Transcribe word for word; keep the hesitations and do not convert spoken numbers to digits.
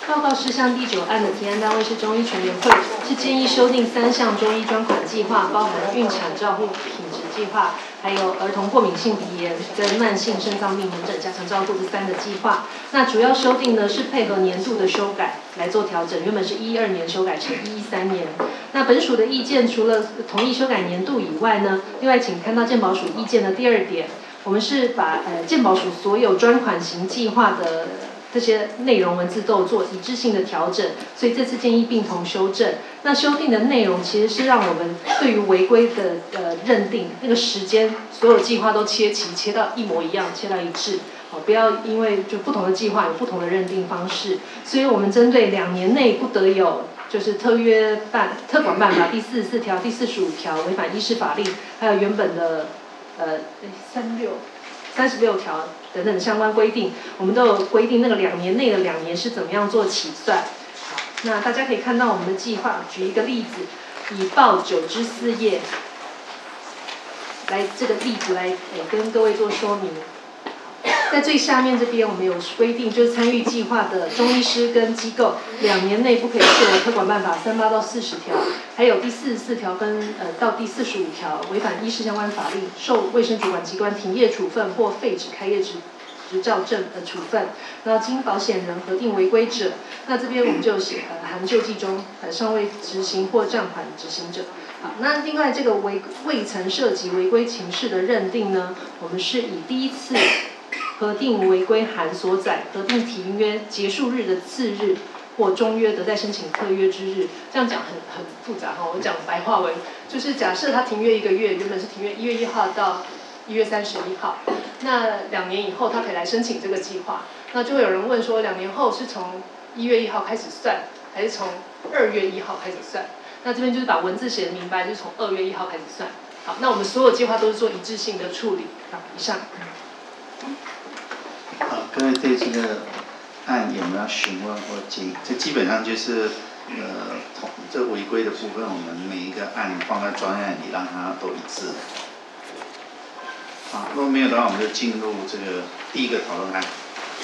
报告事项第九案的提案单位是中医全联会，是建议修订三项中医专款计划，包含孕产照护品质计划，还有儿童过敏性鼻炎跟慢性肾脏病门诊加强照护这三个计划。那主要修订呢是配合年度的修改来做调整，原本是一二年修改成一一三年。那本署的意见除了同意修改年度以外呢，另外请看到健保署意见的第二点，我们是把呃健保署所有专款型计划的这些内容文字都有做一致性的调整，所以这次建议并同修正。那修订的内容其实是让我们对于违规的呃认定那个时间，所有计划都切齐，切到一模一样，切到一致。哦，不要因为就不同的计划有不同的认定方式，所以我们针对两年内不得有就是特约办特管办法第四十四条、第四十五条违反医师法令，还有原本的呃三六。三十六条等等相关规定，我们都有规定那个两年内的两年是怎么样做起算。好，那大家可以看到我们的计划，举一个例子，以报九之四页来这个例子来诶跟各位做说明。在最下面这边，我们有规定，就是参与计划的中医师跟机构，两年内不可以设为特管办法三八到四十条，还有第四十四条跟呃到第四十五条违反医师相关法令，受卫生主管机关停业处分或废止开业执执照证的处分。然后经保险人核定违规者，那这边我们就写呃含救济中呃尚未执行或暂缓执行者。好，那另外这个违未曾涉及违规情事的认定呢，我们是以第一次核定违规函所载核定停约结束日的次日或中约得再申请特约之日。这样讲很很复杂哈，我讲白话文，就是假设他停约一个月，原本是停约一月一号到一月三十一号，那两年以后他可以来申请这个计划。那就会有人问说，两年后是从一月一号开始算，还是从二月一号开始算？那这边就是把文字写得明白，就是从二月一号开始算。好，那我们所有计划都是做一致性的处理。好，以上。 好，各位对这个案有没有询问或基？这基本上就是呃，同这违规的部分，我们每一个案放在专案里，让它都一致。好，如果没有的话，我们就进入这个第一个讨论案。